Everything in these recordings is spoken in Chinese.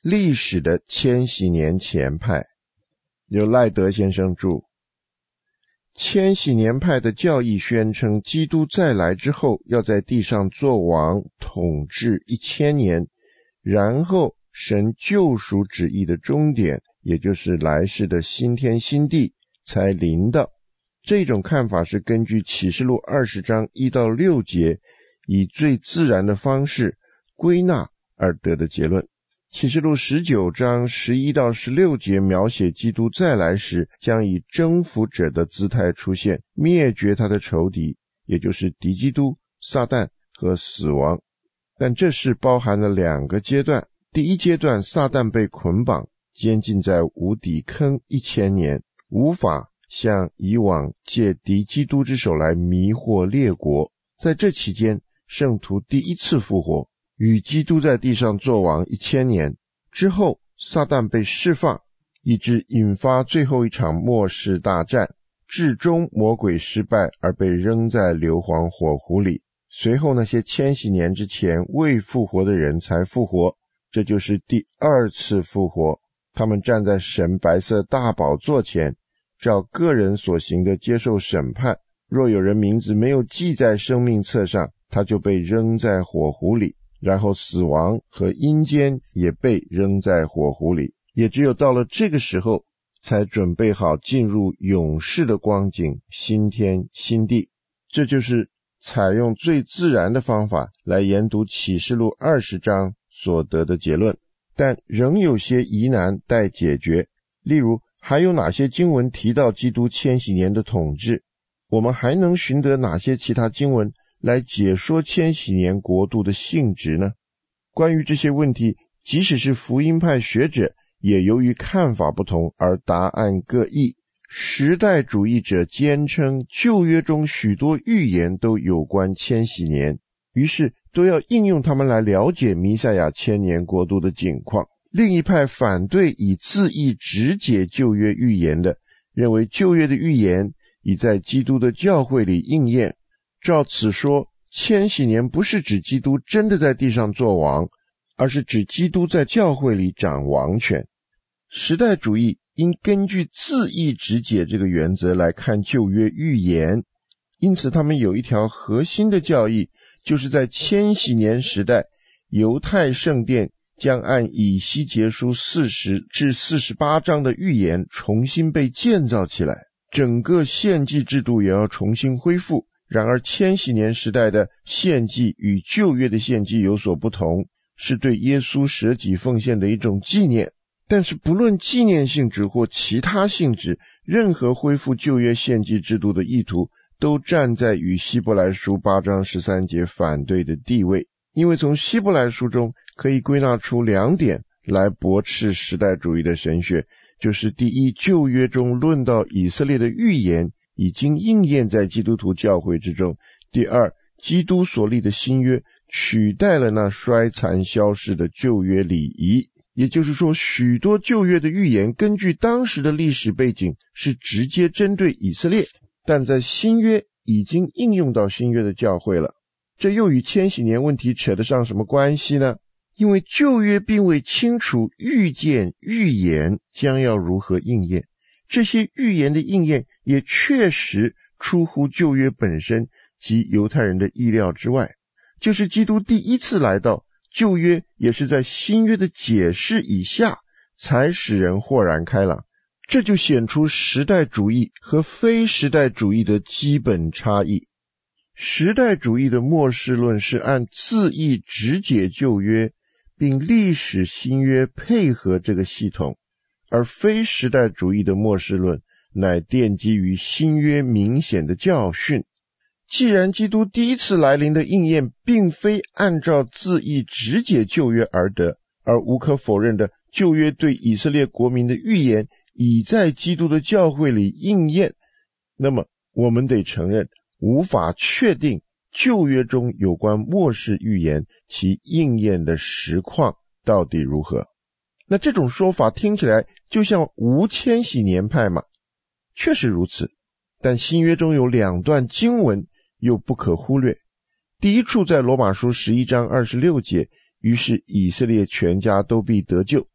历史的千禧年前派，由赖德先生著。千禧年派的教义宣称，基督再来之后要在地上做王，统治1000年，然后神救赎旨意的终点，也就是来世的新天新地才临到。这种看法是根据启示录20章1到6节以最自然的方式归纳而得的结论。启示录19章11到16节描写基督再来时将以征服者的姿态出现，灭绝他的仇敌，也就是敌基督、撒旦和死亡。但这是包含了2个阶段。第一阶段，撒旦被捆绑监禁在无底坑1000年，无法像以往借敌基督之手来迷惑列国。在这期间，圣徒第一次复活，与基督在地上作王1000年之后，撒旦被释放，以致引发最后一场末世大战，至终魔鬼失败而被扔在硫磺火湖里。随后那些千禧年之前未复活的人才复活，这就是第2次复活。他们站在神白色大宝座前，照个人所行的接受审判。若有人名字没有记在生命册上，他就被扔在火湖里，然后死亡和阴间也被扔在火湖里。也只有到了这个时候，才准备好进入永世的光景，新天新地。这就是采用最自然的方法来研读启示录20章所得的结论。但仍有些疑难待解决，例如还有哪些经文提到基督千禧年的统治？我们还能寻得哪些其他经文来解说千禧年国度的性质呢？关于这些问题，即使是福音派学者，也由于看法不同而答案各异。时代主义者坚称旧约中许多预言都有关千禧年，于是都要应用它们来了解弥赛亚千年国度的景况。另一派反对以字义直解旧约预言的，认为旧约的预言已在基督的教会里应验。照此说，千禧年不是指基督真的在地上做王，而是指基督在教会里掌王权。时代主义应根据字义直解这个原则来看旧约预言，因此他们有一条核心的教义，就是在千禧年时代，犹太圣殿将按以西结书40至48章的预言重新被建造起来，整个献祭制度也要重新恢复。然而千禧年时代的献祭与旧约的献祭有所不同，是对耶稣舍己奉献的一种纪念。但是不论纪念性质或其他性质，任何恢复旧约献祭制度的意图都站在与希伯来书8章13节反对的地位。因为从希伯来书中可以归纳出2点来驳斥时代主义的神学，就是第一，旧约中论到以色列的预言已经应验在基督徒教会之中；第二，基督所立的新约取代了那衰残消逝的旧约礼仪。也就是说，许多旧约的预言根据当时的历史背景是直接针对以色列，但在新约已经应用到新约的教会了。这又与千禧年问题扯得上什么关系呢？因为旧约并未清楚预见预言将要如何应验，这些预言的应验也确实出乎旧约本身及犹太人的意料之外。就是基督第一次来到，旧约也是在新约的解释以下才使人豁然开朗。这就显出时代主义和非时代主义的基本差异。时代主义的末世论是按字义直解旧约，并历史新约配合这个系统，而非时代主义的末世论乃奠基于新约明显的教训。既然基督第一次来临的应验并非按照字义直解旧约而得，而无可否认的旧约对以色列国民的预言已在基督的教会里应验，那么我们得承认无法确定旧约中有关末世预言其应验的实况到底如何。那这种说法听起来就像无千禧年派嘛？确实如此，但新约中有2段经文又不可忽略。第一处在罗马书11章26节，于是以色列全家都必得救。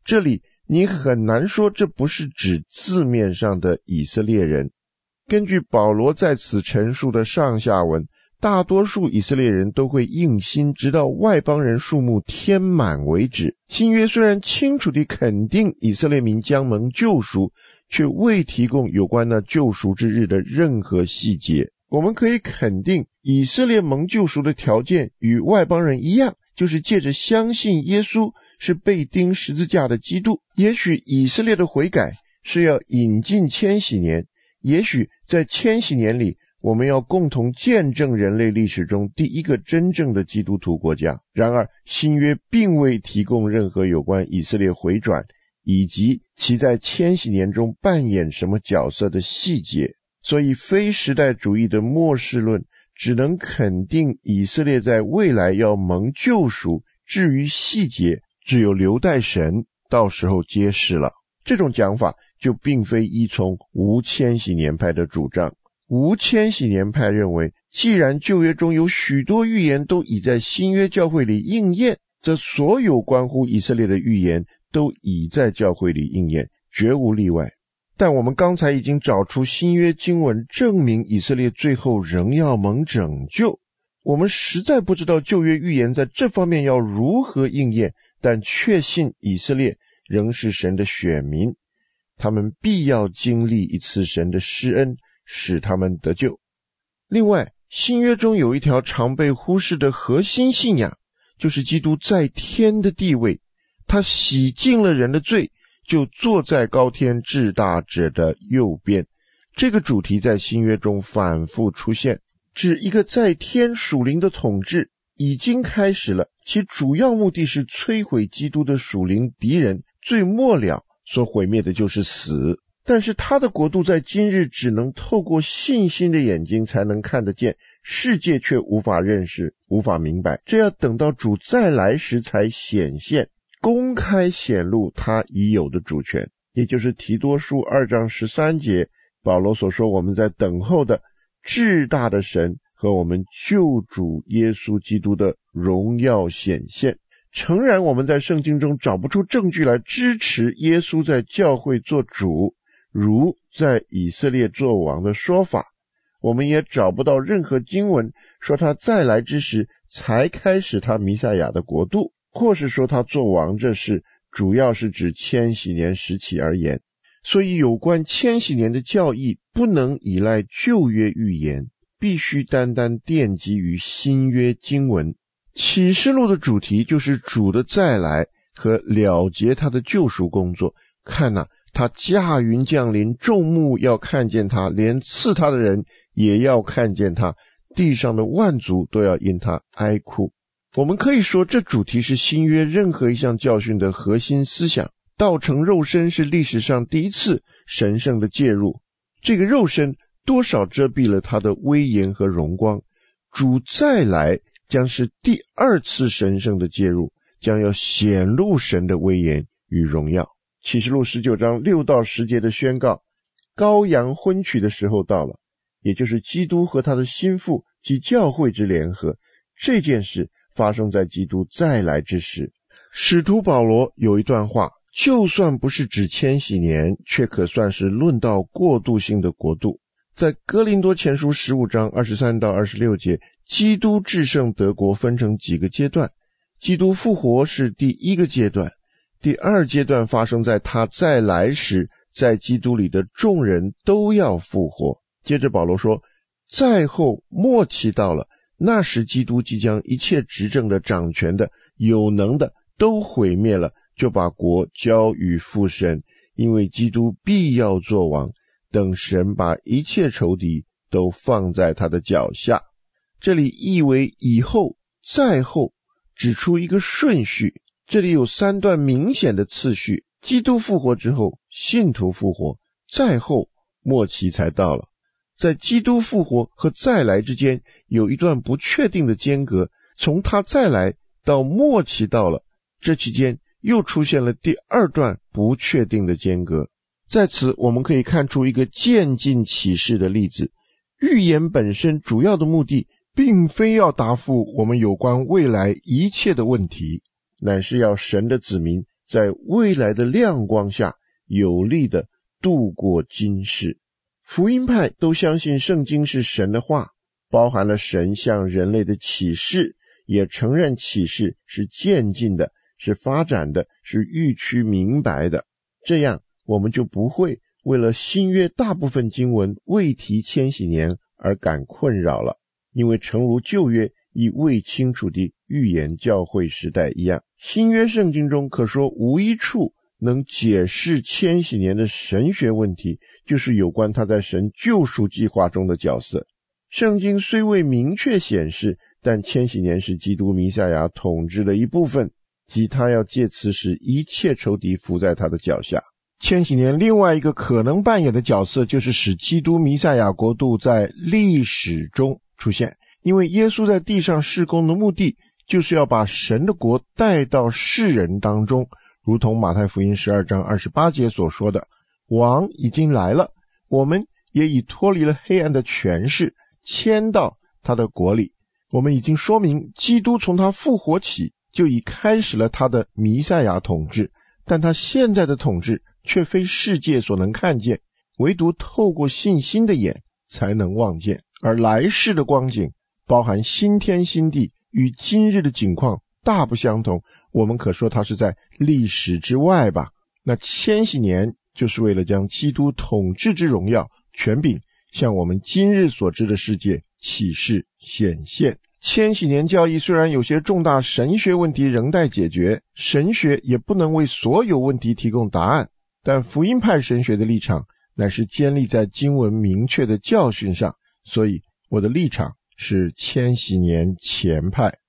这里你很难说这不是指字面上的以色列人。根据保罗在此陈述的上下文，大多数以色列人都会硬心，直到外邦人数目填满为止。新约虽然清楚地肯定以色列民将蒙救赎，却未提供有关那救赎之日的任何细节。我们可以肯定，以色列蒙救赎的条件与外邦人一样，就是借着相信耶稣是被钉十字架的基督。也许以色列的悔改是要引进千禧年，也许在千禧年里，我们要共同见证人类历史中第一个真正的基督徒国家。然而，新约并未提供任何有关以色列回转以及其在千禧年中扮演什么角色的细节。所以非时代主义的末世论只能肯定以色列在未来要蒙救赎，至于细节只有留待神到时候揭示了。这种讲法就并非依从无千禧年派的主张。无千禧年派认为，既然旧约中有许多预言都已在新约教会里应验，则所有关乎以色列的预言都已在教会里应验，绝无例外。但我们刚才已经找出新约经文证明以色列最后仍要蒙拯救，我们实在不知道旧约预言在这方面要如何应验，但确信以色列仍是神的选民，他们必要经历一次神的施恩，使他们得救。另外，新约中有一条常被忽视的核心信仰，就是基督在天的地位，他洗净了人的罪，就坐在高天至大者的右边。这个主题在新约中反复出现，指一个在天属灵的统治已经开始了，其主要目的是摧毁基督的属灵敌人，最末了所毁灭的就是死。但是他的国度在今日只能透过信心的眼睛才能看得见，世界却无法认识，无法明白，这要等到主再来时才显现，公开显露他已有的主权。也就是提多书2章13节保罗所说，我们在等候的至大的神和我们救主耶稣基督的荣耀显现。诚然我们在圣经中找不出证据来支持耶稣在教会做主，如在以色列做王的说法，我们也找不到任何经文说他再来之时才开始他弥赛亚的国度，或是说他做王这事主要是指千禧年时期而言。所以有关千禧年的教义不能依赖旧约预言，必须单单奠基于新约经文。启示录的主题就是主的再来和了结他的救赎工作。看哪，他驾云降临，众目要看见他，连刺他的人也要看见他，地上的万族都要因他哀哭。我们可以说，这主题是新约任何一项教训的核心思想。道成肉身是历史上第一次神圣的介入，这个肉身多少遮蔽了他的威严和荣光。主再来将是第二次神圣的介入，将要显露神的威严与荣耀。启示录19章6到10节的宣告，羔羊婚娶的时候到了，也就是基督和他的心腹及教会之联合。这件事发生在基督再来之时。使徒保罗有一段话，就算不是指千禧年，却可算是论到过渡性的国度。在哥林多前书15章23到26节，基督至圣得国分成几个阶段，基督复活是第一个阶段，第二阶段发生在他再来时，在基督里的众人都要复活。接着保罗说，再后末期到了，那时基督即将一切执政的、掌权的、有能的都毁灭了，就把国交与父神，因为基督必要做王，等神把一切仇敌都放在他的脚下。这里译为以后、再后，指出一个顺序。这里有3段明显的次序，基督复活之后，信徒复活，再后末期才到了。在基督复活和再来之间有一段不确定的间隔，从他再来到末期到了，这期间又出现了第二段不确定的间隔。在此我们可以看出一个渐进启示的例子。预言本身主要的目的并非要答复我们有关未来一切的问题，乃是要神的子民在未来的亮光下有力的度过今世。福音派都相信圣经是神的话，包含了神向人类的启示，也承认启示是渐进的，是发展的，是预趋明白的。这样我们就不会为了新约大部分经文未提千禧年而感困扰了，因为诚如旧约亦未清楚地预言教会时代一样，新约圣经中可说无一处能解释千禧年的神学问题，就是有关他在神救赎计划中的角色。圣经虽未明确显示，但千禧年是基督弥赛亚统治的一部分，即他要借此使一切仇敌伏在他的脚下。千禧年另外一个可能扮演的角色，就是使基督弥赛亚国度在历史中出现，因为耶稣在地上事工的目的，就是要把神的国带到世人当中，如同马太福音12章28节所说的，王已经来了，我们也已脱离了黑暗的权势，迁到他的国里。我们已经说明，基督从他复活起就已开始了他的弥赛亚统治，但他现在的统治却非世界所能看见，唯独透过信心的眼才能望见。而来世的光景包含新天新地，与今日的景况大不相同，我们可说它是在历史之外吧。那千禧年就是为了将基督统治之荣耀权柄向我们今日所知的世界启示显现。千禧年教义虽然有些重大神学问题仍待解决，神学也不能为所有问题提供答案，但福音派神学的立场乃是建立在经文明确的教训上，所以我的立场是千禧年前派。